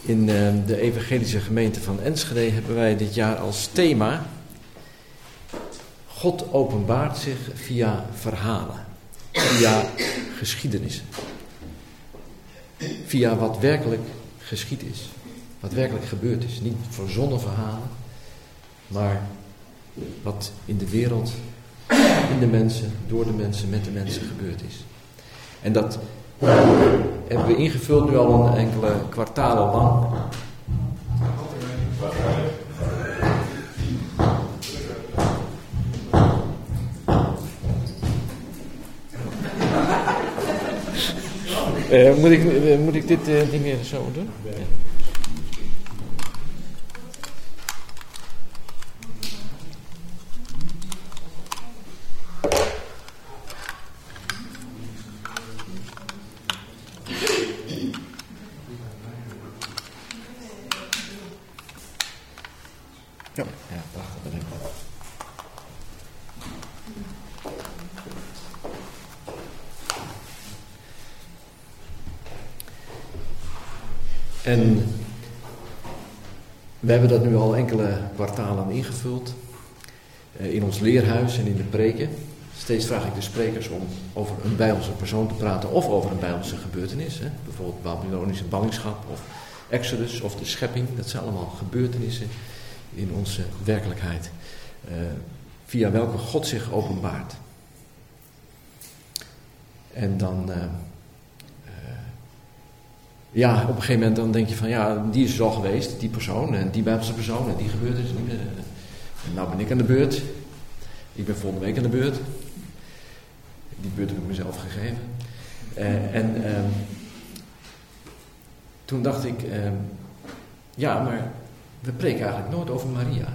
In de evangelische gemeente van Enschede hebben wij dit jaar als thema: God openbaart zich via verhalen, via geschiedenissen. Via wat werkelijk geschied is, wat werkelijk gebeurd is. Niet verzonnen verhalen, maar wat in de wereld, in de mensen, door de mensen, met de mensen gebeurd is. En dat hebben we ingevuld nu al een enkele kwartalen lang. Moet ik dit ding weer zo doen? Ja. Ja, prachtig. Dat denk ik wel. En we hebben dat nu al enkele kwartalen ingevuld in ons leerhuis en in de preken. Steeds vraag ik de sprekers om over een Bijbelse persoon te praten of over een Bijbelse gebeurtenis. Hè? Bijvoorbeeld Babylonische ballingschap of Exodus of de schepping. Dat zijn allemaal gebeurtenissen in onze werkelijkheid. Via welke God zich openbaart. En dan... ja, op een gegeven moment dan denk je van ja, die is al geweest, die persoon en die Bijbelse persoon en die gebeurtenis. En nou ben ik aan de beurt. Ik ben volgende week aan de beurt. Die beurt heb ik mezelf gegeven. Toen dacht ik, ja, maar we preken eigenlijk nooit over Maria.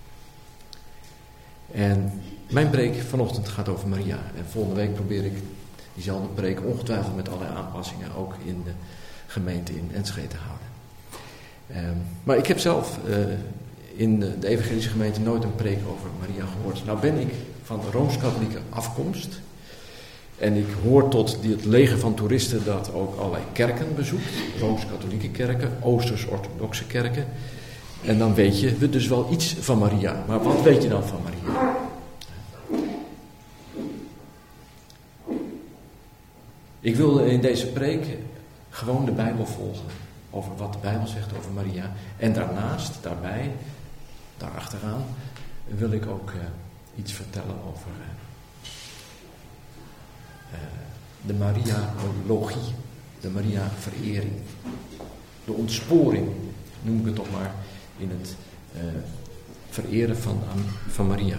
En mijn preek vanochtend gaat over Maria. En volgende week probeer ik diezelfde preek ongetwijfeld met allerlei aanpassingen ook in de gemeente in Enschede te houden. Maar ik heb zelf in de evangelische gemeente nooit een preek over Maria gehoord. Nou ben ik van Rooms-Katholieke afkomst. En ik hoor tot het leger van toeristen dat ook allerlei kerken bezoekt. Rooms-Katholieke kerken, Oosters-Orthodoxe kerken. En dan weet je dus wel iets van Maria. Maar wat weet je dan van Maria? Ik wilde in deze preek gewoon de Bijbel volgen. Over wat de Bijbel zegt over Maria. En daarachteraan, wil ik ook iets vertellen over de Mariologie. De Maria-verering. De ontsporing, noem ik het toch maar, in het vereren van Maria.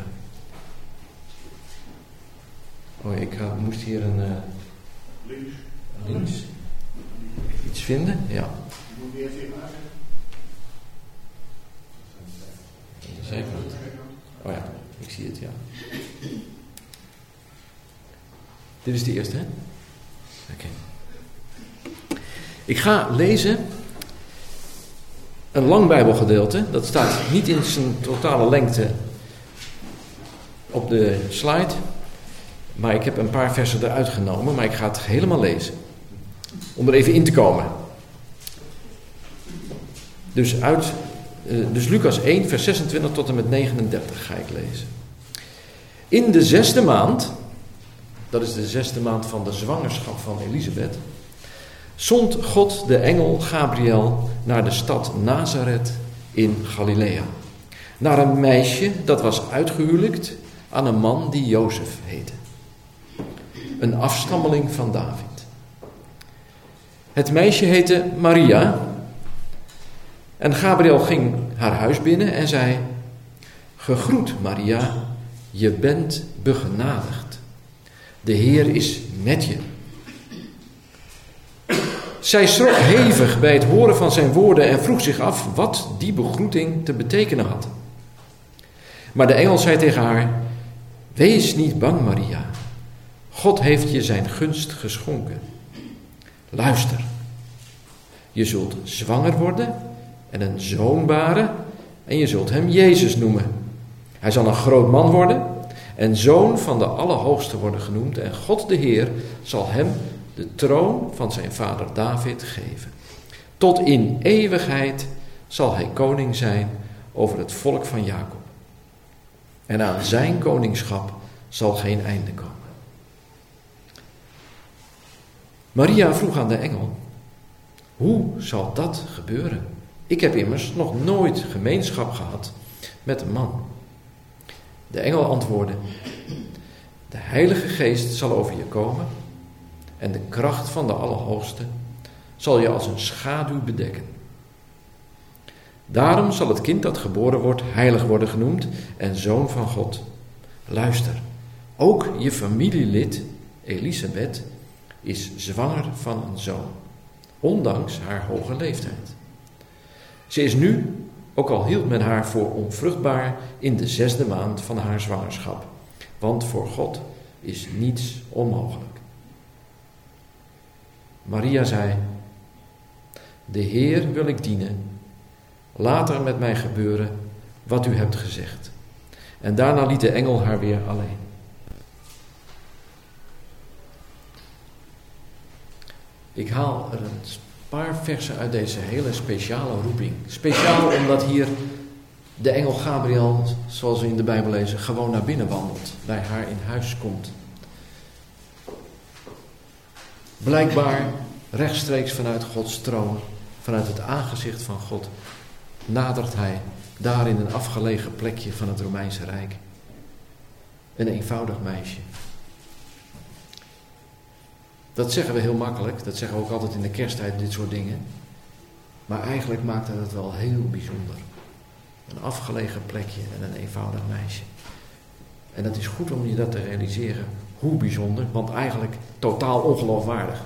Oh, ik moest hier een... links. Iets vinden? Ja. Moet je eerst even aanzetten? Zeker. Oh ja, ik zie het, ja. Dit is de eerste, hè? Oké. Ik ga lezen een lang Bijbelgedeelte. Dat staat niet in zijn totale lengte op de slide. Maar ik heb een paar versen eruit genomen, maar ik ga het helemaal lezen. Om er even in te komen. Dus Lucas 1, vers 26 tot en met 39 ga ik lezen. In de 6e maand, dat is de 6e maand van de zwangerschap van Elisabeth, zond God de engel Gabriel naar de stad Nazareth in Galilea. Naar een meisje dat was uitgehuwelijkt aan een man die Jozef heette. Een afstammeling van David. Het meisje heette Maria. En Gabriel ging haar huis binnen en zei: Gegroet Maria, je bent begenadigd. De Heer is met je. Zij schrok hevig bij het horen van zijn woorden en vroeg zich af wat die begroeting te betekenen had. Maar de engel zei tegen haar: Wees niet bang, Maria. God heeft je zijn gunst geschonken. Luister. Je zult zwanger worden en een zoon baren en je zult hem Jezus noemen. Hij zal een groot man worden en zoon van de Allerhoogste worden genoemd en God de Heer zal hem de troon van zijn vader David geven. Tot in eeuwigheid zal hij koning zijn over het volk van Jacob. En aan zijn koningschap zal geen einde komen. Maria vroeg aan de engel: hoe zal dat gebeuren? Ik heb immers nog nooit gemeenschap gehad met een man. De engel antwoordde: de Heilige Geest zal over je komen en de kracht van de Allerhoogste zal je als een schaduw bedekken. Daarom zal het kind dat geboren wordt heilig worden genoemd en zoon van God. Luister, ook je familielid Elisabeth is zwanger van een zoon, ondanks haar hoge leeftijd. Ze is nu, ook al hield men haar voor onvruchtbaar, in de 6e maand van haar zwangerschap, want voor God is niets onmogelijk. Maria zei: de Heer wil ik dienen. Laat er met mij gebeuren wat u hebt gezegd. En daarna liet de engel haar weer alleen. Ik haal er een paar versen uit deze hele speciale roeping. Speciaal omdat hier de engel Gabriel, zoals we in de Bijbel lezen, gewoon naar binnen wandelt. Bij haar in huis komt. Blijkbaar rechtstreeks vanuit Gods troon, vanuit het aangezicht van God, nadert hij daar in een afgelegen plekje van het Romeinse Rijk. Een eenvoudig meisje. Dat zeggen we heel makkelijk, dat zeggen we ook altijd in de kersttijd, dit soort dingen. Maar eigenlijk maakt het wel heel bijzonder. Een afgelegen plekje en een eenvoudig meisje. En het is goed om je dat te realiseren, hoe bijzonder, want eigenlijk totaal ongeloofwaardig.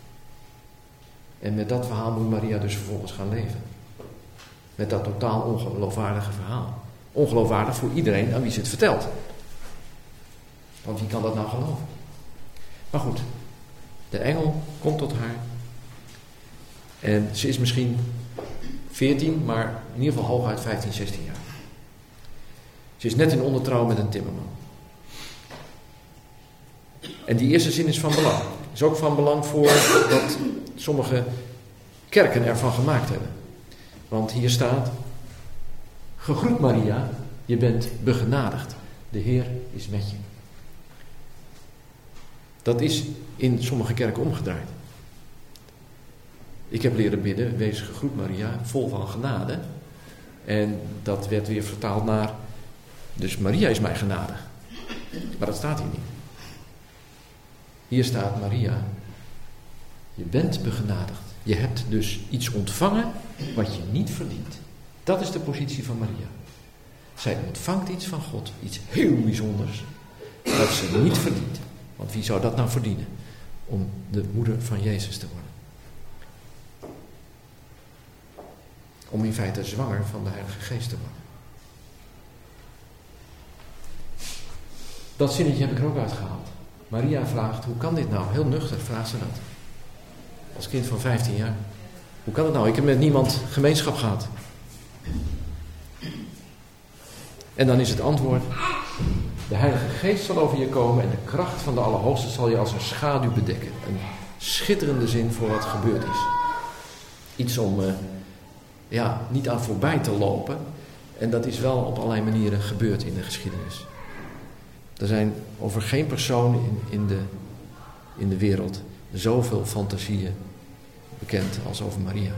En met dat verhaal moet Maria dus vervolgens gaan leven. Met dat totaal ongeloofwaardige verhaal. Ongeloofwaardig voor iedereen aan wie ze het vertelt. Want wie kan dat nou geloven? Maar goed, de engel komt tot haar. En ze is misschien 14, maar in ieder geval hooguit 15, 16 jaar. Ze is net in ondertrouw met een timmerman. En die eerste zin is van belang. Is ook van belang voor wat sommige kerken ervan gemaakt hebben. Want hier staat: gegroet Maria, je bent begenadigd. De Heer is met je. Dat is in sommige kerken omgedraaid. Ik heb leren bidden: wees gegroet Maria, vol van genade. En dat werd weer vertaald naar: dus Maria is mij genadig. Maar dat staat hier niet. Hier staat: Maria, je bent begenadigd. Je hebt dus iets ontvangen wat je niet verdient. Dat is de positie van Maria. Zij ontvangt iets van God, iets heel bijzonders, dat ze niet verdient. Want wie zou dat nou verdienen? Om de moeder van Jezus te worden. Om in feite zwanger van de Heilige Geest te worden. Dat zinnetje heb ik er ook uitgehaald. Maria vraagt: hoe kan dit nou? Heel nuchter vraagt ze dat. Als kind van 15 jaar. Hoe kan het nou? Ik heb met niemand gemeenschap gehad. En dan is het antwoord: de Heilige Geest zal over je komen en de kracht van de Allerhoogste zal je als een schaduw bedekken. Een schitterende zin voor wat gebeurd is. Iets om niet aan voorbij te lopen. En dat is wel op allerlei manieren gebeurd in de geschiedenis. Er zijn over geen persoon in de wereld zoveel fantasieën bekend als over Maria.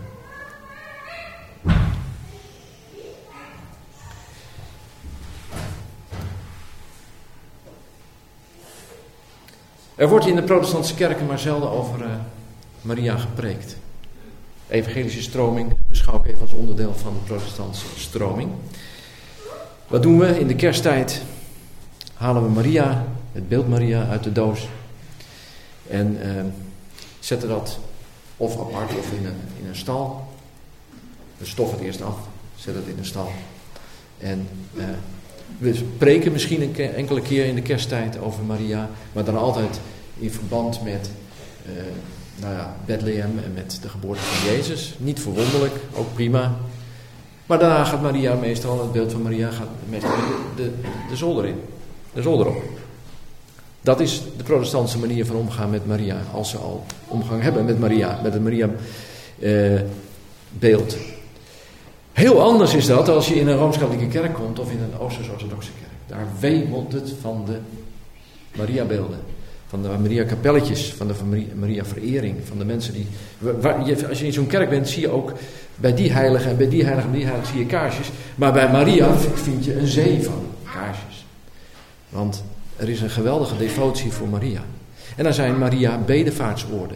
Er wordt in de protestantse kerken maar zelden over Maria gepreekt. De evangelische stroming beschouw ik even als onderdeel van de protestantse stroming. Wat doen we? In de kersttijd halen we Maria, het beeld Maria, uit de doos. En zetten dat of apart of in een stal. We stoffen het eerst af, zetten het in een stal. En we spreken misschien een enkele keer in de kersttijd over Maria, maar dan altijd in verband met Bethlehem en met de geboorte van Jezus. Niet verwonderlijk, ook prima. Maar daarna gaat Maria meestal, het beeld van Maria gaat meestal de zolder in. De zolder op. Dat is de protestantse manier van omgaan met Maria. Als ze al omgang hebben met Maria. Met het Maria beeld. Heel anders is dat als je in een Rooms-Katholieke kerk komt of in een Oosters-Orthodoxe kerk. Daar wemelt het van de Maria-beelden, van de Maria-kapelletjes, van de Maria-verering, van de mensen die... Als je in zo'n kerk bent, zie je ook bij die heilige en bij die heilige en die heilige zie je kaarsjes. Maar bij Maria vind je een zee van kaarsjes. Want er is een geweldige devotie voor Maria. En er zijn Maria-bedevaartsoorden.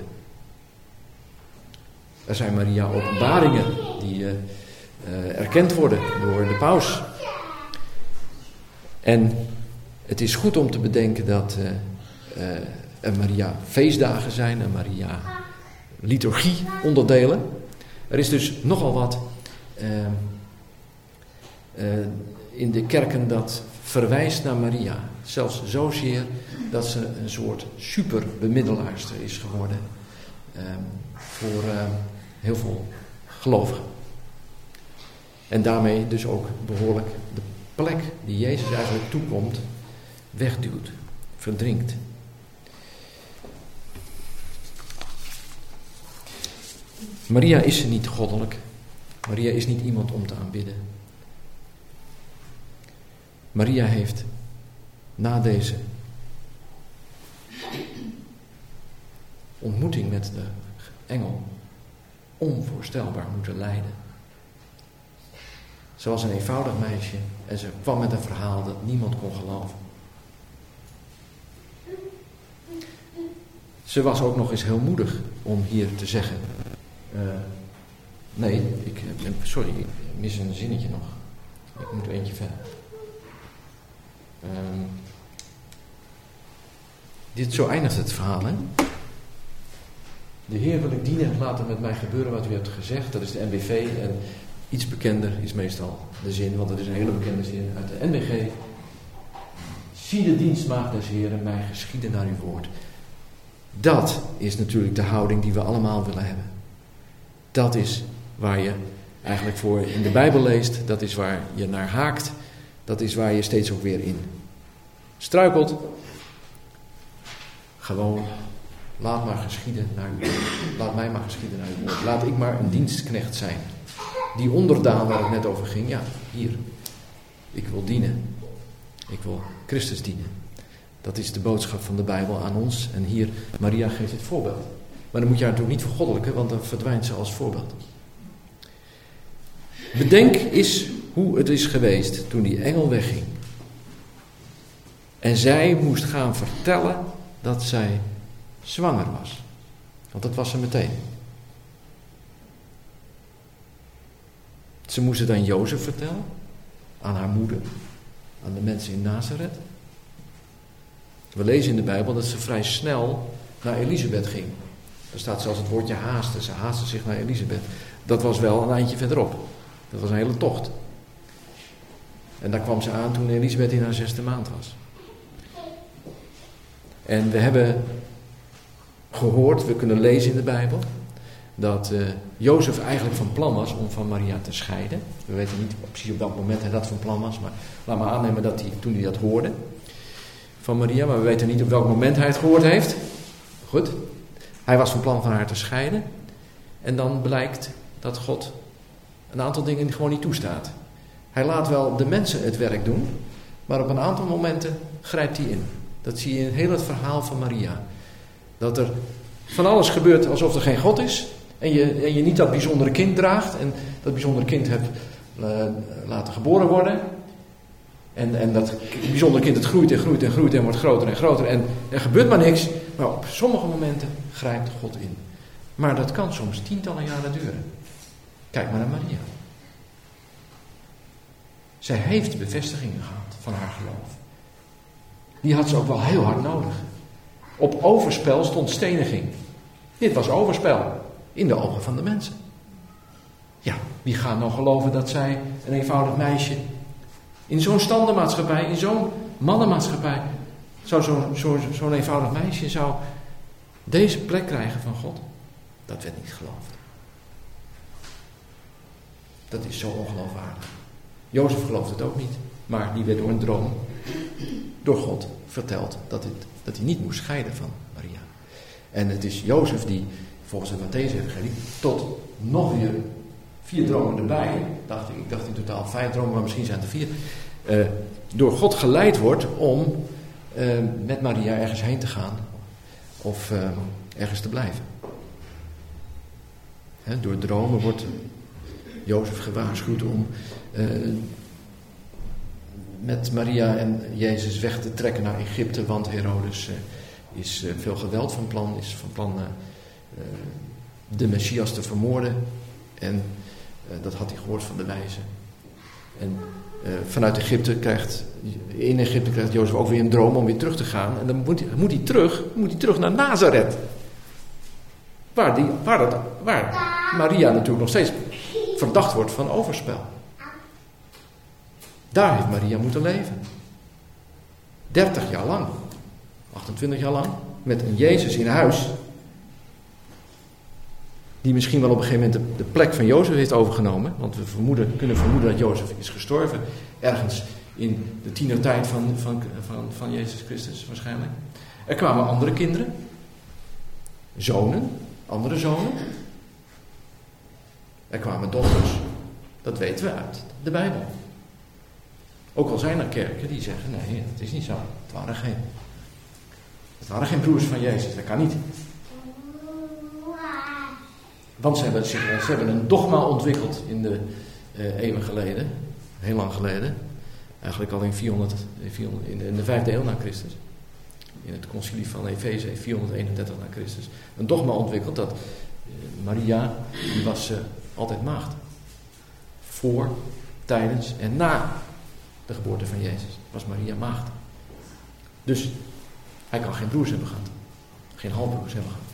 Er zijn Maria-openbaringen die erkend worden door de paus. En het is goed om te bedenken dat er Maria-feestdagen zijn en Maria-liturgie-onderdelen. Er is dus nogal wat in de kerken dat verwijst naar Maria. Zelfs zozeer dat ze een soort superbemiddelaarster is geworden voor heel veel gelovigen. En daarmee dus ook behoorlijk de plek die Jezus eigenlijk toekomt, wegduwt, verdrinkt. Maria is niet goddelijk. Maria is niet iemand om te aanbidden. Maria heeft na deze ontmoeting met de engel onvoorstelbaar moeten lijden. Ze was een eenvoudig meisje en ze kwam met een verhaal dat niemand kon geloven. Ze was ook nog eens heel moedig om hier te zeggen... ik mis een zinnetje nog. Ik moet er eentje verder. Zo eindigt het verhaal, hè? De Heer wil ik dienen, laat er met mij gebeuren wat u hebt gezegd. Dat is de NBV en iets bekender is meestal de zin, want het is een hele bekende zin uit de NBG. Zie de dienstmaagd des Heeren, mij geschieden naar uw woord. Dat is natuurlijk de houding die we allemaal willen hebben. Dat is waar je eigenlijk voor in de Bijbel leest. Dat is waar je naar haakt. Dat is waar je steeds ook weer in struikelt. Gewoon, laat maar geschieden naar uw woord. Laat mij maar geschieden naar uw woord. Laat ik maar een dienstknecht zijn. Die onderdaan waar het net over ging. Ja, hier. Ik wil dienen. Ik wil Christus dienen. Dat is de boodschap van de Bijbel aan ons. En hier, Maria geeft het voorbeeld. Maar dan moet je haar natuurlijk niet vergoddelijken, want dan verdwijnt ze als voorbeeld. Bedenk eens hoe het is geweest toen die engel wegging. En zij moest gaan vertellen dat zij zwanger was. Want dat was ze meteen. Ze moest het aan Jozef vertellen, aan haar moeder, aan de mensen in Nazareth. We lezen in de Bijbel dat ze vrij snel naar Elisabeth ging. Er staat zelfs het woordje haasten. Ze haastte zich naar Elisabeth. Dat was wel een eindje verderop. Dat was een hele tocht. En daar kwam ze aan toen Elisabeth in haar 6e maand was. En we hebben gehoord, we kunnen lezen in de Bijbel, dat Jozef eigenlijk van plan was om van Maria te scheiden. We weten niet precies op dat moment hij dat van plan was, maar laat maar aannemen dat toen hij dat hoorde van Maria, maar we weten niet op welk moment hij het gehoord heeft. Goed. Hij was van plan van haar te scheiden. En dan blijkt dat God een aantal dingen gewoon niet toestaat. Hij laat wel de mensen het werk doen, maar op een aantal momenten grijpt hij in. Dat zie je in heel het verhaal van Maria. Dat er van alles gebeurt alsof er geen God is. En je niet dat bijzondere kind draagt. En dat bijzondere kind hebt laten geboren worden. En dat bijzondere kind het groeit en groeit en groeit en wordt groter en groter. En er gebeurt maar niks. Maar op sommige momenten grijpt God in. Maar dat kan soms tientallen jaren duren. Kijk maar naar Maria. Zij heeft bevestigingen gehad van haar geloof. Die had ze ook wel heel hard nodig. Op overspel stond steniging. Dit was overspel. In de ogen van de mensen. Ja, wie gaat nou geloven dat zij een eenvoudig meisje in zo'n standenmaatschappij, in zo'n mannenmaatschappij, zo'n eenvoudig meisje zou deze plek krijgen van God? Dat werd niet geloofd. Dat is zo ongeloofwaardig. Jozef geloofde het ook niet, maar die werd door een droom, door God, verteld dat hij niet moest scheiden van Maria. En het is Jozef die, volgens het Mattheüs-evangelie, tot nog weer 4 dromen erbij. Ik dacht in totaal 5 dromen, maar misschien zijn het er 4. Door God geleid wordt om met Maria ergens heen te gaan. Of ergens te blijven. Door dromen wordt Jozef gewaarschuwd om met Maria en Jezus weg te trekken naar Egypte. Want Herodes is veel geweld van plan. Is van plan de Messias te vermoorden. En dat had hij gehoord van de wijzen. En vanuit Egypte krijgt Jozef ook weer een droom om weer terug te gaan. En dan moet hij terug naar Nazareth. Waar Maria natuurlijk nog steeds verdacht wordt van overspel. Daar heeft Maria moeten leven. 30 jaar lang. 28 jaar lang. Met een Jezus in huis. Die misschien wel op een gegeven moment de plek van Jozef heeft overgenomen. Want we kunnen vermoeden dat Jozef is gestorven. Ergens in de tienertijd van Jezus Christus waarschijnlijk. Er kwamen andere kinderen. Andere zonen. Er kwamen dochters. Dat weten we uit de Bijbel. Ook al zijn er kerken die zeggen, nee, het is niet zo. Het waren geen broers van Jezus, dat kan niet. Want ze hebben een dogma ontwikkeld in de eeuwen geleden. Heel lang geleden. Eigenlijk al in de 5e eeuw na Christus. In het concilie van Efeze 431 na Christus. Een dogma ontwikkeld dat Maria, die was altijd maagd. Voor, tijdens en na de geboorte van Jezus was Maria maagd. Dus hij kan geen broers hebben gehad. Geen halfbroers hebben gehad.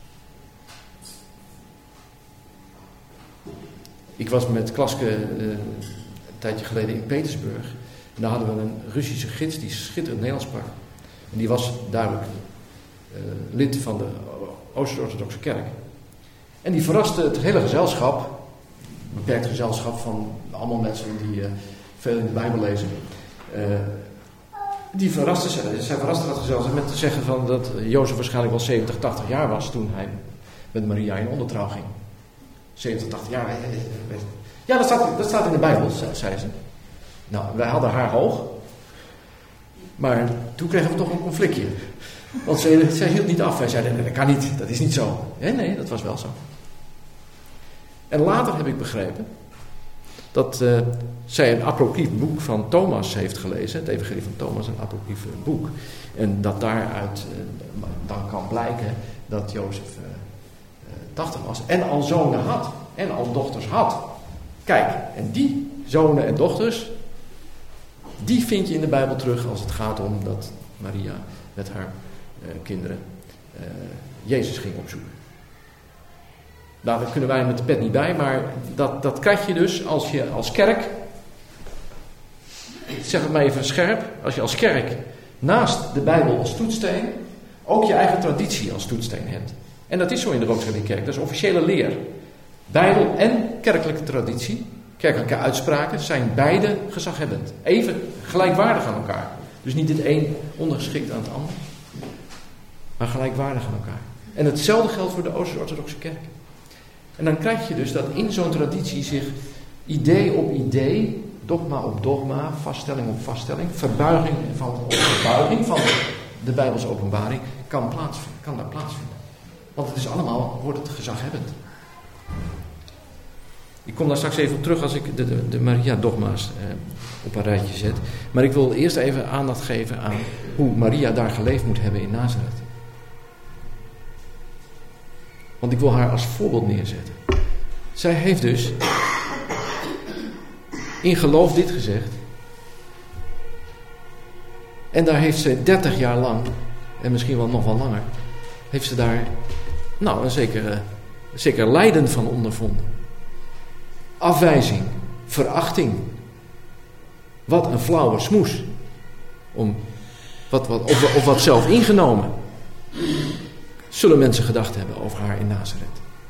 Ik was met Klaske een tijdje geleden in Petersburg. En daar hadden we een Russische gids die schitterend Nederlands sprak. En die was duidelijk lid van de Oost-Orthodoxe Kerk. En die verraste het hele gezelschap, een beperkt gezelschap van allemaal mensen die veel in de Bijbel lezen. Zij verraste dat gezelschap met te zeggen van dat Jozef waarschijnlijk wel 70, 80 jaar was toen hij met Maria in ondertrouw ging. 70, 80 jaar. Ja, dat staat in de Bijbel, zei ze. Nou, wij hadden haar hoog. Maar toen kregen we toch een conflictje. Want zij hield niet af. Wij zeiden, nee, dat kan niet, dat is niet zo. Nee, dat was wel zo. En later heb ik begrepen dat zij een apocryf boek van Thomas heeft gelezen. Het evangelie van Thomas, een apocryf boek. En dat daaruit dan kan blijken dat Jozef 80 was. En al zonen had. En al dochters had. Kijk, en die zonen en dochters, die vind je in de Bijbel terug als het gaat om dat Maria met haar kinderen Jezus ging opzoeken. Nou, daar kunnen wij met de pet niet bij, maar dat krijg je dus als je als kerk, ik zeg het maar even scherp, als je als kerk naast de Bijbel als toetssteen ook je eigen traditie als toetssteen hebt. En dat is zo in de Rooms-Katholieke Kerk, dat is officiële leer. Bijbel en kerkelijke traditie, kerkelijke uitspraken, zijn beide gezaghebbend. Even gelijkwaardig aan elkaar. Dus niet het een ondergeschikt aan het ander, maar gelijkwaardig aan elkaar. En hetzelfde geldt voor de Oost-Orthodoxe Kerk. En dan krijg je dus dat in zo'n traditie zich idee op idee, dogma op dogma, vaststelling op vaststelling, verbuiging op verbuiging van de Bijbelse openbaring kan daar plaatsvinden. Want het is allemaal, wordt het gezaghebbend. Ik kom daar straks even op terug als ik de Maria-dogma's op een rijtje zet. Maar ik wil eerst even aandacht geven aan hoe Maria daar geleefd moet hebben in Nazareth. Want ik wil haar als voorbeeld neerzetten. Zij heeft dus in geloof dit gezegd. En daar heeft ze 30 jaar lang, en misschien wel nog wel langer, heeft ze daar een zeker lijden van ondervonden. Afwijzing, verachting. Wat een flauwe smoes. Of wat zelf ingenomen. Zullen mensen gedacht hebben over haar in Nazareth.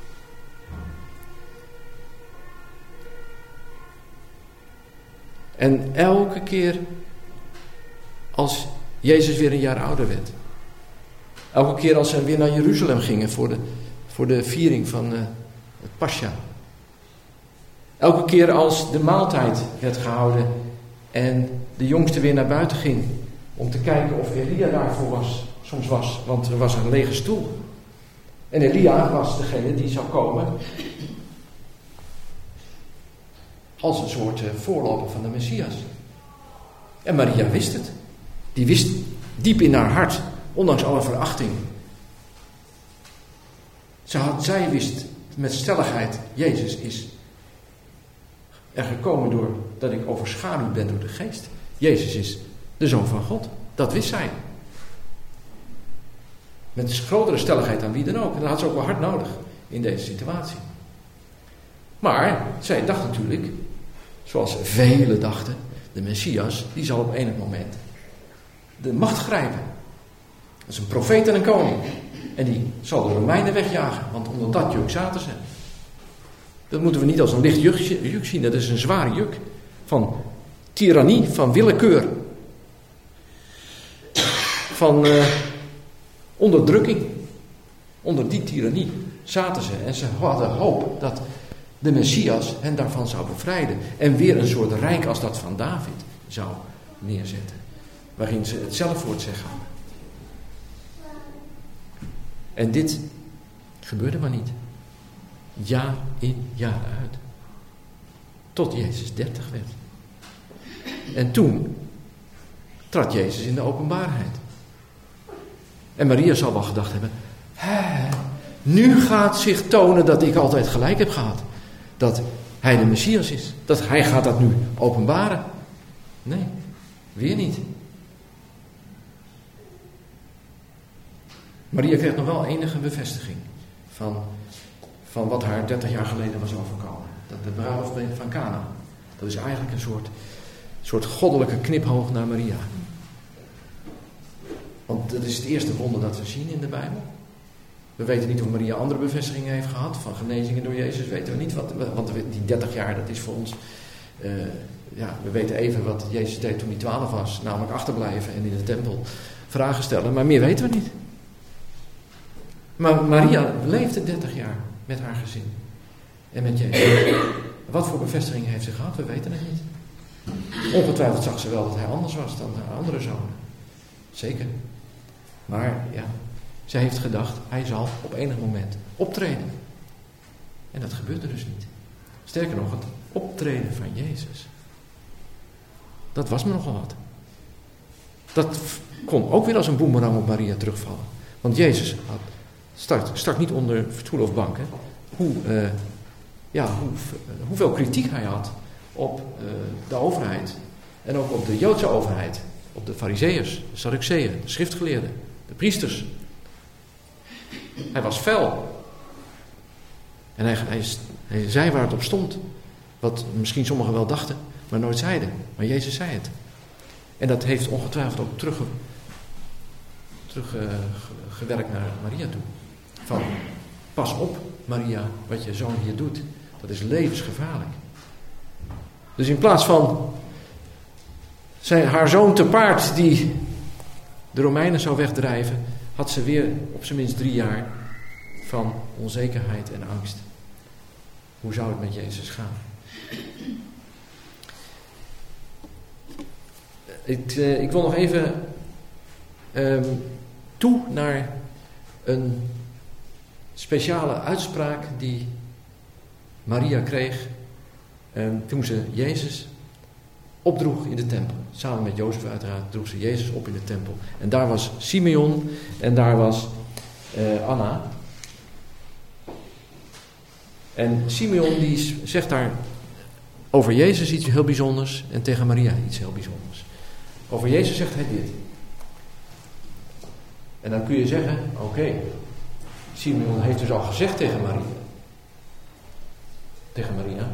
En elke keer als Jezus weer een jaar ouder werd. Elke keer als ze weer naar Jeruzalem gingen voor de viering van het Pascha. Elke keer als de maaltijd werd gehouden en de jongste weer naar buiten ging om te kijken of Elia daarvoor soms was, want er was een lege stoel. En Elia was degene die zou komen als een soort voorloper van de Messias. En Maria wist het. Die wist diep in haar hart, ondanks alle verachting. Zij wist met stelligheid, Jezus is er gekomen doordat ik overschaduwd ben door de geest. Jezus is de Zoon van God. Dat wist zij. Met grotere stelligheid dan wie dan ook. En dat had ze ook wel hard nodig in deze situatie. Maar zij dacht natuurlijk, zoals velen dachten, de Messias, die zal op enig moment de macht grijpen. Dat is een profeet en een koning. En die zal de Romeinen wegjagen, want onder dat juk zaten ze. Dat moeten we niet als een licht juk zien, dat is een zware juk. Van tirannie, van willekeur. Van onderdrukking. Onder die tirannie zaten ze en ze hadden hoop dat de Messias hen daarvan zou bevrijden. En weer een soort rijk als dat van David zou neerzetten. Waarin ze het zelfwoord zeggen. En dit gebeurde maar niet. Jaar in, jaar uit. Tot Jezus 30 werd. En toen trad Jezus in de openbaarheid. En Maria zal wel gedacht hebben, nu gaat zich tonen dat ik altijd gelijk heb gehad. Dat hij de Messias is. Dat hij gaat dat nu openbaren. Nee, weer niet. Maria kreeg nog wel enige bevestiging van wat haar 30 jaar geleden was overkomen. Dat de bruiloft van Kana. Dat is eigenlijk een soort goddelijke kniphoog naar Maria. Want dat is het eerste wonder dat we zien in de Bijbel. We weten niet of Maria andere bevestigingen heeft gehad van genezingen door Jezus. Weten we niet, want die 30 jaar, dat is voor ons... we weten even wat Jezus deed toen hij 12 was. Namelijk achterblijven en in de tempel vragen stellen. Maar meer weten we niet. Maar Maria leefde 30 jaar met haar gezin. En met Jezus. Wat voor bevestigingen heeft ze gehad? We weten het niet. Ongetwijfeld zag ze wel dat hij anders was dan haar andere zonen. Zeker. Maar ja, zij heeft gedacht, hij zal op enig moment optreden. En dat gebeurde dus niet. Sterker nog, het optreden van Jezus. Dat was me nogal wat. Dat kon ook weer als een boemerang op Maria terugvallen. Want Jezus stak niet onder stoel of bank. Hè. Hoeveel kritiek hij had op de overheid. En ook op de Joodse overheid. Op de Farizeeërs, de Sadduceeën, de schriftgeleerden, de priesters. Hij was fel. En hij zei waar het op stond. Wat misschien sommigen wel dachten, maar nooit zeiden. Maar Jezus zei het. En dat heeft ongetwijfeld ook teruggewerkt naar Maria toe. Van, pas op Maria, wat je zoon hier doet. Dat is levensgevaarlijk. Dus in plaats van haar zoon te paard die de Romeinen zou wegdrijven, had ze weer op zijn minst 3 jaar van onzekerheid en angst. Hoe zou het met Jezus gaan? Ik wil nog even toe naar een speciale uitspraak die Maria kreeg toen ze Jezus opdroeg in de tempel. Samen met Jozef uiteraard droeg ze Jezus op in de tempel. En daar was Simeon en daar was Anna. En Simeon die zegt daar over Jezus iets heel bijzonders en tegen Maria iets heel bijzonders. Over Jezus zegt hij dit. En dan kun je zeggen, oké, Simeon heeft dus al gezegd tegen Maria,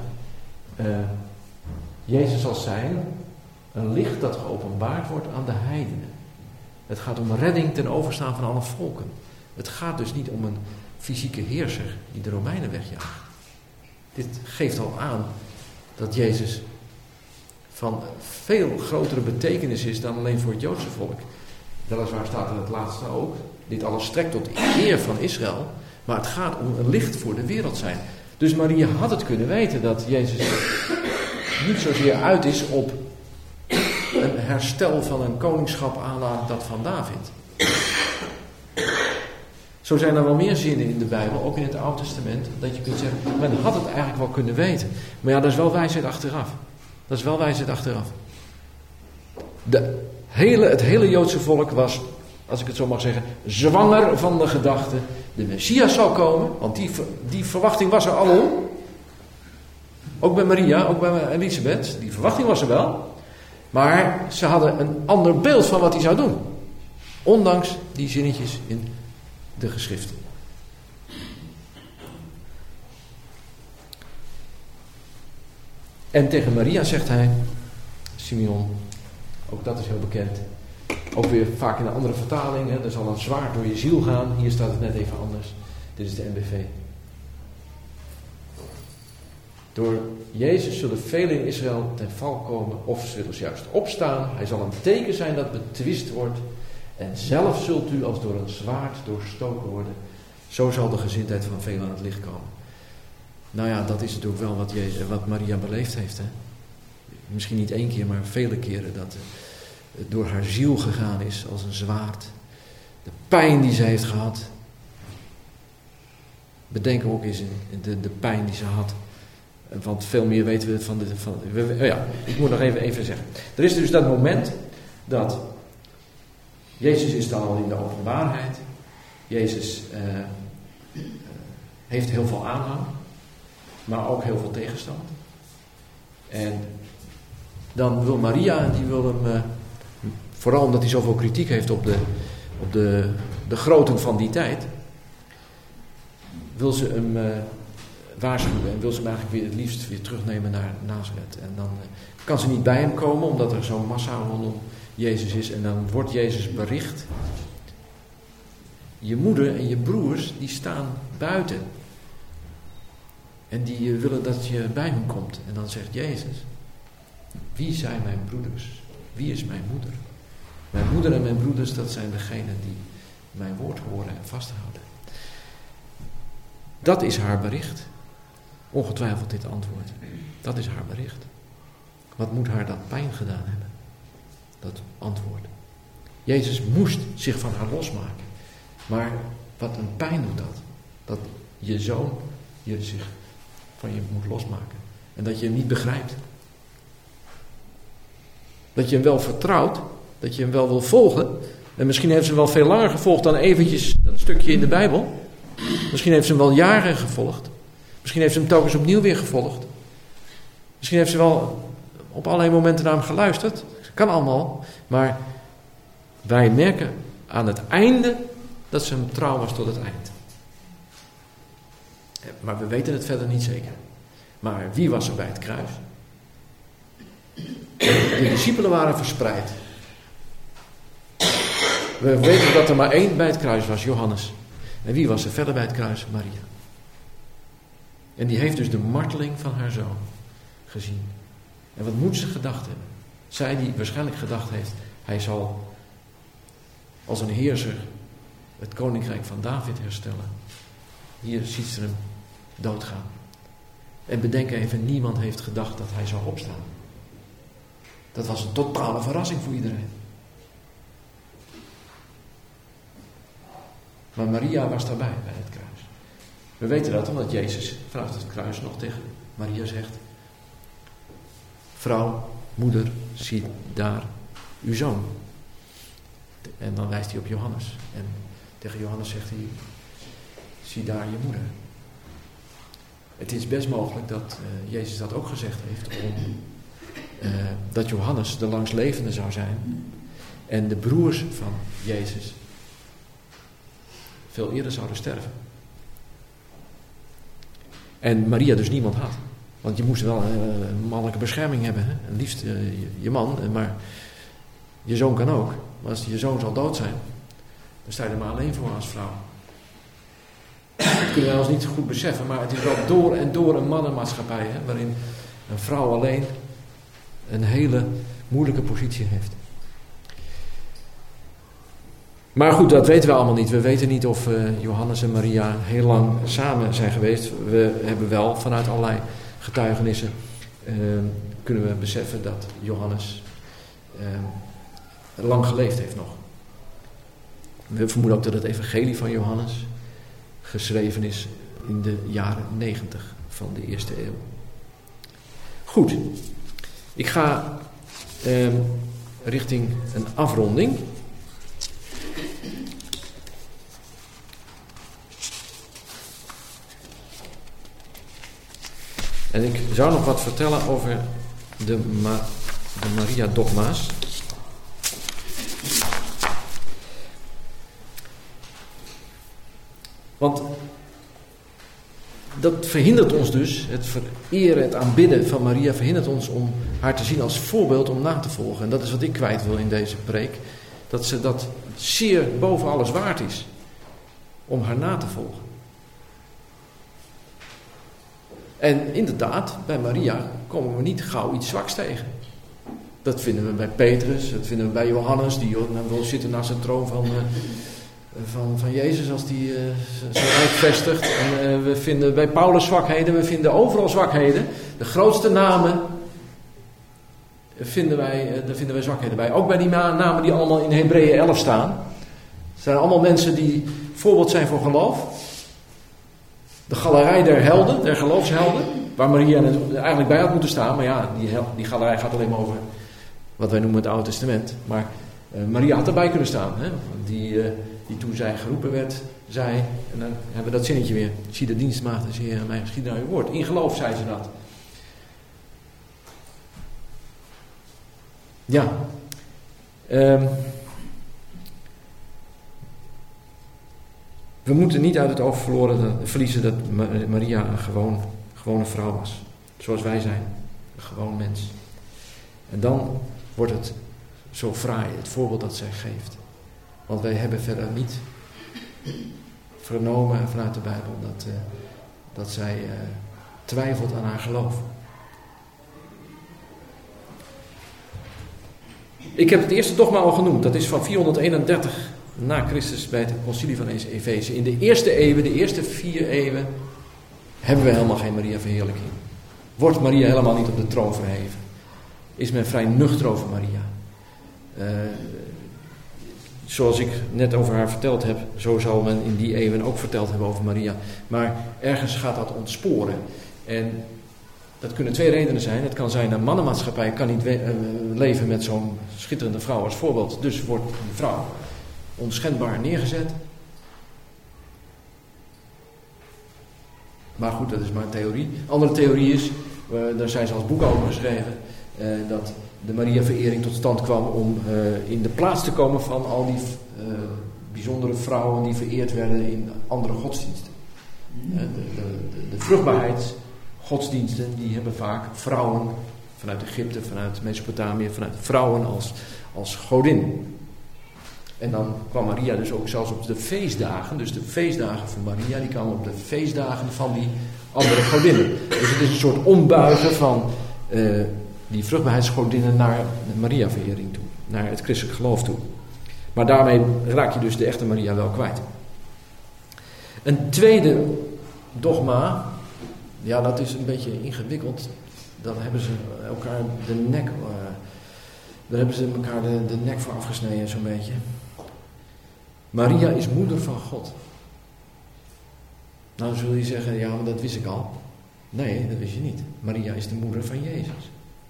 Jezus zal zijn een licht dat geopenbaard wordt aan de heidenen. Het gaat om redding ten overstaan van alle volken. Het gaat dus niet om een fysieke heerser die de Romeinen wegjaagt. Dit geeft al aan dat Jezus van veel grotere betekenis is dan alleen voor het Joodse volk. Weliswaar staat er het laatste ook. Dit alles strekt tot eer van Israël. Maar het gaat om een licht voor de wereld zijn. Dus Maria had het kunnen weten dat Jezus niet zozeer uit is op een herstel van een koningschap à la dat van David. Zo zijn er wel meer zinnen in de Bijbel, ook in het Oude Testament, dat je kunt zeggen, men had het eigenlijk wel kunnen weten. Maar ja, dat is wel wijsheid achteraf. Dat is wel wijsheid achteraf. Het hele Joodse volk was, als ik het zo mag zeggen, zwanger van de gedachte, de Messias zal komen, want die verwachting was er alom. Ook bij Maria, ook bij Elisabeth, die verwachting was er wel. Maar ze hadden een ander beeld van wat hij zou doen. Ondanks die zinnetjes in de geschriften. En tegen Maria zegt hij, Simeon, ook dat is heel bekend. Ook weer vaak in een andere vertaling. Hè, er zal een zwaard door je ziel gaan. Hier staat het net even anders. Dit is de NBV. Door Jezus zullen velen in Israël ten val komen, of zullen ze juist opstaan. Hij zal een teken zijn dat betwist wordt. En zelf zult u als door een zwaard doorstoken worden. Zo zal de gezindheid van velen aan het licht komen. Nou ja, dat is natuurlijk wel wat Maria beleefd heeft. Hè? Misschien niet 1 keer, maar vele keren dat het door haar ziel gegaan is als een zwaard. De pijn die ze heeft gehad. Bedenk ook eens de pijn die ze had. Want veel meer weten we ik moet nog even zeggen. Er is dus dat moment dat Jezus is dan al in de openbaarheid. Jezus heeft heel veel aanhang, maar ook heel veel tegenstand. En dan wil Maria, die wil hem, vooral omdat hij zoveel kritiek heeft op de groten van die tijd, wil ze hem waarschuwen en wil ze hem eigenlijk het liefst weer terugnemen naar Nazareth. En dan kan ze niet bij hem komen, omdat er zo'n massa rondom Jezus is. En dan wordt Jezus bericht. Je moeder en je broers, die staan buiten. En die willen dat je bij hen komt. En dan zegt Jezus, wie zijn mijn broeders? Wie is mijn moeder? Mijn moeder en mijn broeders, dat zijn degenen die mijn woord horen en vasthouden. Dat is haar bericht. Ongetwijfeld dit antwoord. Dat is haar bericht. Wat moet haar dat pijn gedaan hebben? Dat antwoord. Jezus moest zich van haar losmaken. Maar wat een pijn doet dat. Dat je zoon zich van je moet losmaken. En dat je hem niet begrijpt. Dat je hem wel vertrouwt. Dat je hem wel wil volgen. En misschien heeft ze hem wel veel langer gevolgd dan eventjes dat stukje in de Bijbel. Misschien heeft ze hem wel jaren gevolgd. Misschien heeft ze hem telkens opnieuw weer gevolgd. Misschien heeft ze wel op allerlei momenten naar hem geluisterd. Kan allemaal. Maar wij merken aan het einde dat ze hem trouw was tot het eind. Maar we weten het verder niet zeker. Maar wie was er bij het kruis? De discipelen waren verspreid. We weten dat er maar 1 bij het kruis was, Johannes. En wie was er verder bij het kruis? Maria. En die heeft dus de marteling van haar zoon gezien. En wat moet ze gedacht hebben? Zij die waarschijnlijk gedacht heeft, hij zal als een heerser het koninkrijk van David herstellen. Hier ziet ze hem doodgaan. En bedenk even, niemand heeft gedacht dat hij zou opstaan. Dat was een totale verrassing voor iedereen. Maar Maria was daarbij, bij het kruis. We weten dat omdat Jezus vanaf het kruis nog tegen Maria zegt: vrouw, moeder, zie daar uw zoon. En dan wijst hij op Johannes. En tegen Johannes zegt hij: zie daar je moeder. Het is best mogelijk dat Jezus dat ook gezegd heeft dat Johannes de langstlevende zou zijn. En de broers van Jezus veel eerder zouden sterven. En Maria dus niemand had. Want je moest wel een mannelijke bescherming hebben. Hè? En liefst je man, maar je zoon kan ook. Maar als je zoon zal dood zijn, dan sta je er maar alleen voor als vrouw. Dat kunnen wij ons niet goed beseffen, maar het is wel door en door een mannenmaatschappij, hè, waarin een vrouw alleen een hele moeilijke positie heeft. Maar goed, dat weten we allemaal niet. We weten niet of Johannes en Maria heel lang samen zijn geweest. We hebben wel vanuit allerlei getuigenissen kunnen we beseffen dat Johannes lang geleefd heeft nog. We vermoeden ook dat het evangelie van Johannes geschreven is in de jaren 90 van de eerste eeuw. Goed, ik ga richting een afronding. En ik zou nog wat vertellen over de Maria-dogma's. Want dat verhindert ons dus, het vereren, het aanbidden van Maria verhindert ons om haar te zien als voorbeeld om na te volgen. En dat is wat ik kwijt wil in deze preek. Dat ze dat zeer boven alles waard is om haar na te volgen. En inderdaad, bij Maria komen we niet gauw iets zwaks tegen. Dat vinden we bij Petrus, dat vinden we bij Johannes, die wil zitten naast de troon van Jezus als die zijn rijk vestigt. En we vinden bij Paulus zwakheden, we vinden overal zwakheden. De grootste namen daar vinden wij zwakheden bij. Ook bij die namen die allemaal in Hebreeën 11 staan. Het zijn allemaal mensen die voorbeeld zijn voor geloof. De galerij der helden, der geloofshelden, waar Maria eigenlijk bij had moeten staan. Maar ja, die galerij gaat alleen maar over wat wij noemen het Oude Testament. Maar Maria had erbij kunnen staan. Hè? Die toen zij geroepen werd, zei, en dan hebben we dat zinnetje weer. Zie de dienstmaagd is hier mij geschieden naar uw woord. In geloof zei ze dat. Ja. We moeten niet uit het oog verliezen dat Maria een gewone vrouw was. Zoals wij zijn. Een gewoon mens. En dan wordt het zo fraai, het voorbeeld dat zij geeft. Want wij hebben verder niet vernomen vanuit de Bijbel dat zij twijfelt aan haar geloof. Ik heb het eerste dogma al genoemd. Dat is van 431 na Christus bij het concilie van Efeze. In de eerste eeuwen, de eerste 4 eeuwen, hebben we helemaal geen Maria-verheerlijking. Wordt Maria helemaal niet op de troon verheven. Is men vrij nuchter over Maria. Zoals ik net over haar verteld heb, zo zal men in die eeuwen ook verteld hebben over Maria. Maar ergens gaat dat ontsporen. En dat kunnen 2 redenen zijn. Het kan zijn, een mannenmaatschappij kan niet leven met zo'n schitterende vrouw als voorbeeld. Dus wordt die vrouw onschendbaar neergezet. Maar goed, dat is maar een theorie. Andere theorie is, daar zijn zelfs boeken over geschreven, dat de Maria-verering tot stand kwam om in de plaats te komen van al die bijzondere vrouwen die vereerd werden in andere godsdiensten. De vruchtbaarheidsgodsdiensten, die hebben vaak vrouwen vanuit Egypte, vanuit Mesopotamië, vanuit vrouwen als godin. En dan kwam Maria dus ook zelfs op de feestdagen, dus de feestdagen van Maria, die kwamen op de feestdagen van die andere godinnen. Dus het is een soort ombuigen van die vruchtbaarheidsgodinnen naar de Maria-verering toe, naar het christelijk geloof toe. Maar daarmee raak je dus de echte Maria wel kwijt. Een tweede dogma, ja, dat is een beetje ingewikkeld. Dan hebben ze elkaar de nek, daar hebben ze elkaar de nek voor afgesneden, zo'n beetje. Maria is moeder van God. Nou zul je zeggen, ja, maar dat wist ik al. Nee, dat wist je niet. Maria is de moeder van Jezus.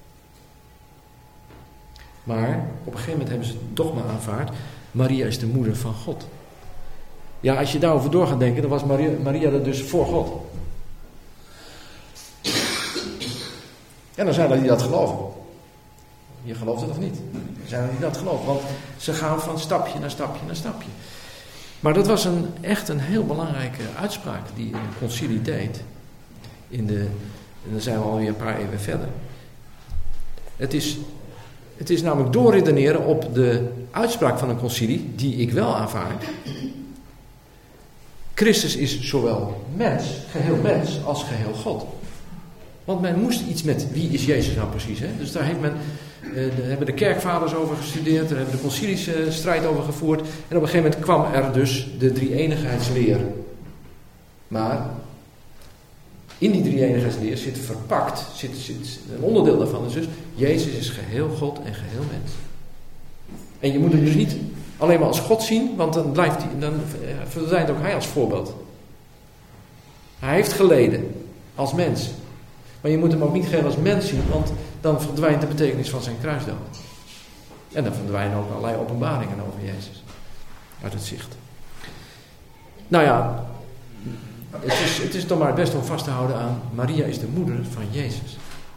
Maar op een gegeven moment hebben ze het dogma aanvaard. Maria is de moeder van God. Ja, als je daarover door gaat denken, dan was Maria er dus voor God. En dan zijn er die dat geloven. Je gelooft het of niet? Er zijn er die dat geloven. Want ze gaan van stapje naar stapje naar stapje. Maar dat was echt een heel belangrijke uitspraak die een concilie deed. En dan zijn we alweer een paar eeuwen verder. Het is namelijk doorredeneren op de uitspraak van een concilie, die ik wel aanvaard. Christus is zowel mens, geheel mens, als geheel God. Want men moest iets met wie is Jezus nou precies. Hè? Dus daar hebben de kerkvaders over gestudeerd. Daar hebben de concilies strijd over gevoerd. En op een gegeven moment kwam er dus de drie-enigheidsleer. Maar in die drie-enigheidsleer zit verpakt, zit een onderdeel daarvan. Dus Jezus is geheel God en geheel mens. En je moet hem dus niet alleen maar als God zien, want dan verdwijnt ook hij als voorbeeld. Hij heeft geleden als mens. Maar je moet hem ook niet geheel als mens zien, want dan verdwijnt de betekenis van zijn kruisdood. En dan verdwijnen ook allerlei openbaringen over Jezus uit het zicht. Nou ja, het is toch maar het beste om vast te houden aan Maria is de moeder van Jezus.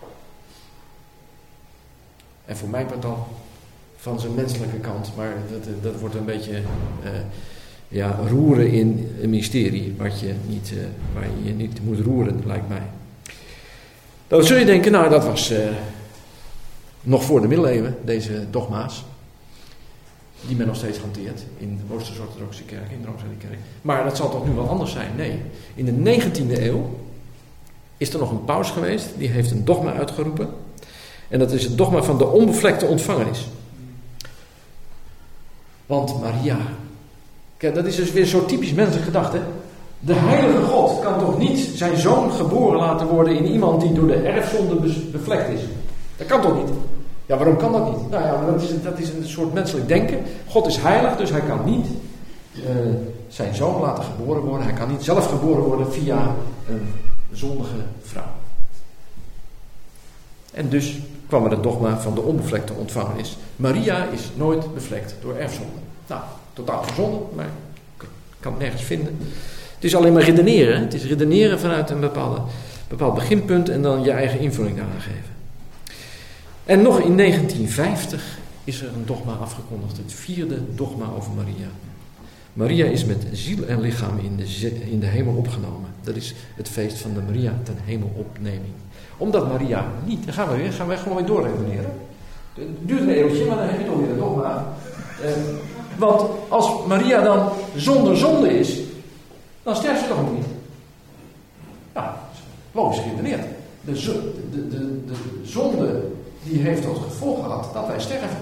En voor mij wordt dan van zijn menselijke kant, maar dat wordt een beetje roeren in een mysterie waar je niet moet roeren, lijkt mij. Dan zul je denken, nou dat was nog voor de middeleeuwen, deze dogma's, die men nog steeds hanteert in de Oosters-Orthodoxe kerk, in de Rooms-Katholieke kerk. Maar dat zal toch nu wel anders zijn? Nee. In de 19e eeuw is er nog een paus geweest, die heeft een dogma uitgeroepen. En dat is het dogma van de onbevlekte ontvangenis. Want Maria, kijk, dat is dus weer zo'n typisch menselijke gedachte. De heilige God kan toch niet zijn zoon geboren laten worden in iemand die door de erfzonde bevlekt is? Dat kan toch niet? Ja, waarom kan dat niet? Nou ja, dat is een soort menselijk denken. God is heilig, dus hij kan niet zijn zoon laten geboren worden. Hij kan niet zelf geboren worden via een zondige vrouw. En dus kwam er het dogma van de onbevlekte ontvangenis. Maria is nooit bevlekt door erfzonde. Nou, totaal verzonnen, maar ik kan het nergens vinden. Het is alleen maar redeneren. Het is redeneren vanuit een bepaald beginpunt en dan je eigen invulling daaraan geven. En nog in 1950 is er een dogma afgekondigd, het 4e dogma over Maria. Maria is met ziel en lichaam in de hemel opgenomen. Dat is het feest van de Maria ten hemelopneming. Omdat Maria niet, dan gaan we gewoon weer doorredeneren. Het duurt een eeuwtje, maar dan heb je toch weer een dogma. Want als Maria dan zonder zonde is, dan sterft ze toch ook niet. Nou, logisch geredeneerd. De zonde die heeft tot gevolg gehad dat wij sterven.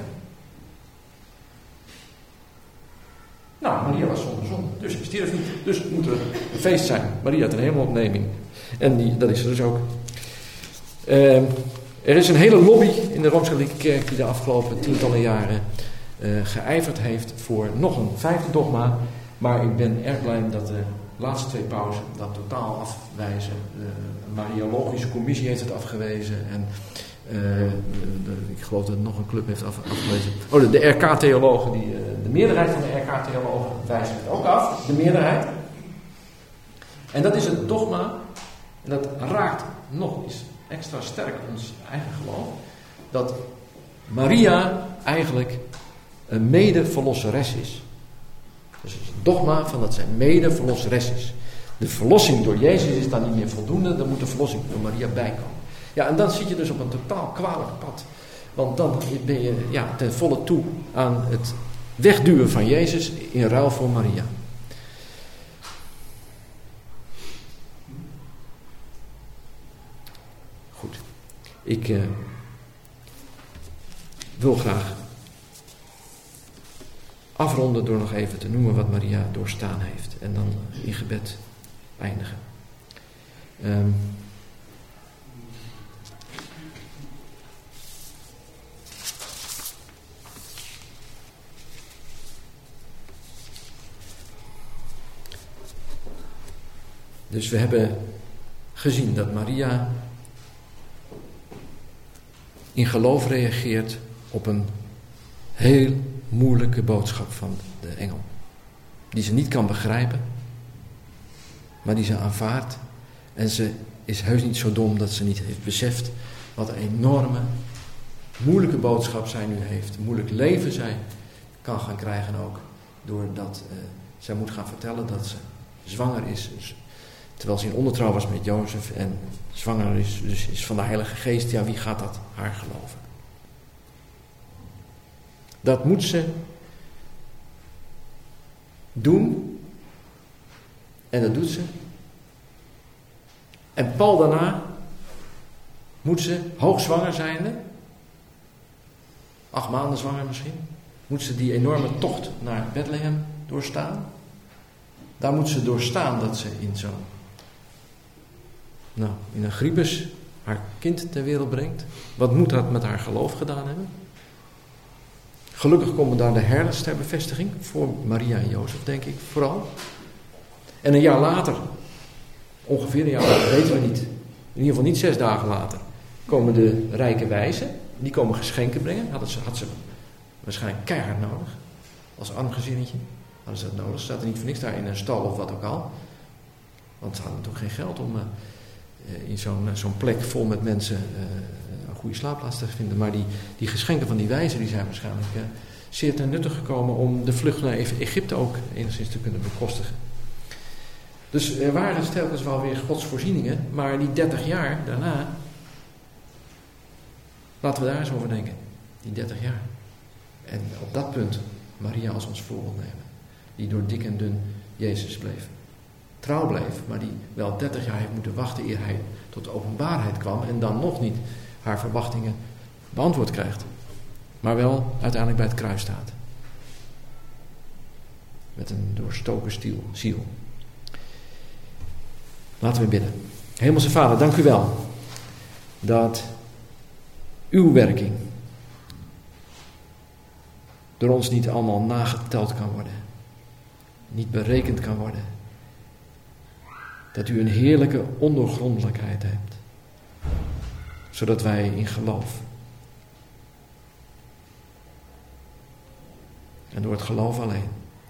Nou, Maria was zonder zonde, dus ze stierf niet. Dus het moet er een feest zijn. Maria ten hemelopneming. En dat is er dus ook. Er is een hele lobby in de Rooms-Katholieke Kerk die de afgelopen tientallen jaren geijverd heeft voor nog een 5e dogma. Maar ik ben erg blij dat de laatste 2 pausen dat totaal afwijzen. De Mariologische Commissie heeft het afgewezen. En ik geloof dat nog een club heeft afgewezen. Oh, de RK-theologen, de meerderheid van de RK-theologen wijzen het ook af. De meerderheid. En dat is het dogma. En dat raakt nog eens extra sterk ons eigen geloof. Dat Maria eigenlijk een mede-verlosseres is. Dus het dogma van dat zij mede-verlosseres is. De verlossing door Jezus is dan niet meer voldoende. Dan moet de verlossing door Maria bijkomen. Ja, en dan zit je dus op een totaal kwalijk pad. Want dan ben je ten volle toe aan het wegduwen van Jezus in ruil voor Maria. Goed. Ik wil graag afronden door nog even te noemen wat Maria doorstaan heeft. En dan in gebed eindigen. Dus we hebben gezien dat Maria in geloof reageert op een heel moeilijke boodschap van de engel. Die ze niet kan begrijpen, maar die ze aanvaardt. En ze is heus niet zo dom dat ze niet heeft beseft wat een enorme, moeilijke boodschap zij nu heeft. Een moeilijk leven zij kan gaan krijgen ook. Doordat zij moet gaan vertellen dat ze zwanger is. Terwijl ze in ondertrouw was met Jozef en zwanger is, dus is van de Heilige Geest. Ja, wie gaat dat haar geloven? Dat moet ze doen. En dat doet ze. En pal daarna Moet ze hoogzwanger zijnde, 8 maanden zwanger misschien, moet ze die enorme tocht naar Bethlehem doorstaan? Daar moet ze doorstaan dat ze in een griebus haar kind ter wereld brengt. Wat moet dat met haar geloof gedaan hebben? Gelukkig komen daar de herders ter bevestiging, voor Maria en Jozef denk ik vooral. En een jaar later, ongeveer een jaar later, weten we niet, in ieder geval niet 6 dagen later, komen de rijke wijzen, die komen geschenken brengen. Had ze waarschijnlijk keihard nodig, als arm gezinnetje. Hadden ze dat nodig, ze zaten niet voor niks daar in een stal of wat ook al. Want ze hadden natuurlijk geen geld om in zo'n plek vol met mensen een goede slaapplaats te vinden. Maar die geschenken van die wijzen, die zijn waarschijnlijk zeer ten nutte gekomen om de vlucht naar Egypte ook enigszins te kunnen bekostigen. Dus er waren telkens wel weer Gods voorzieningen, maar die 30 jaar daarna, laten we daar eens over denken. Die 30 jaar. En op dat punt Maria als ons voorbeeld nemen. Die door dik en dun Jezus bleef. Trouw bleef, maar die wel 30 jaar heeft moeten wachten eer hij tot de openbaarheid kwam en dan nog niet haar verwachtingen beantwoord krijgt. Maar wel uiteindelijk bij het kruis staat. Met een doorstoken ziel. Laten we bidden. Hemelse Vader, dank u wel dat uw werking door ons niet allemaal nageteld kan worden. Niet berekend kan worden. Dat u een heerlijke ondoorgrondelijkheid hebt. Zodat wij in geloof. En door het geloof alleen.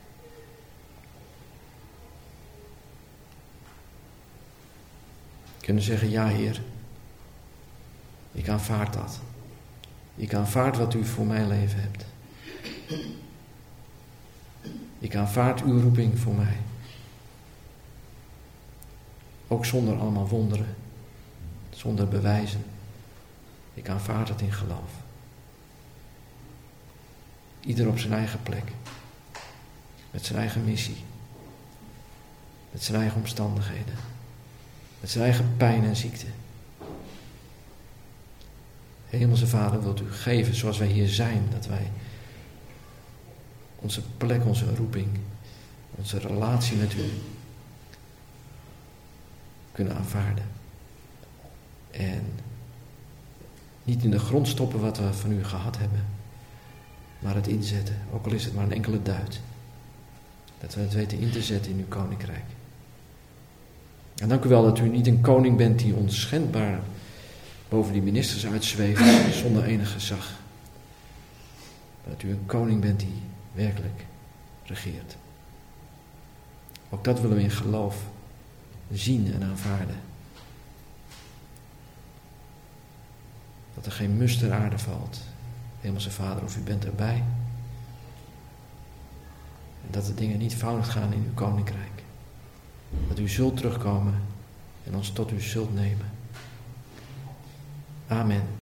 Kunnen zeggen, ja Heer. Ik aanvaard dat. Ik aanvaard wat u voor mijn leven hebt. Ik aanvaard uw roeping voor mij. Ook zonder allemaal wonderen. Zonder bewijzen. Ik aanvaard het in geloof. Ieder op zijn eigen plek. Met zijn eigen missie. Met zijn eigen omstandigheden. Met zijn eigen pijn en ziekte. Hemelse Vader, wilt u geven zoals wij hier zijn. Dat wij onze plek, onze roeping, onze relatie met u kunnen aanvaarden. En niet in de grond stoppen wat we van u gehad hebben. Maar het inzetten, ook al is het maar een enkele duit. Dat we het weten in te zetten in uw koninkrijk. En dank u wel dat u niet een koning bent die onschendbaar boven die ministers uitzweeft zonder enig gezag. Dat u een koning bent die werkelijk regeert. Ook dat willen we in geloof zien en aanvaarden. Dat er geen mus ter aarde valt. Hemelse Vader, of u bent erbij. En dat de dingen niet fout gaan in uw koninkrijk. Dat u zult terugkomen en ons tot u zult nemen. Amen.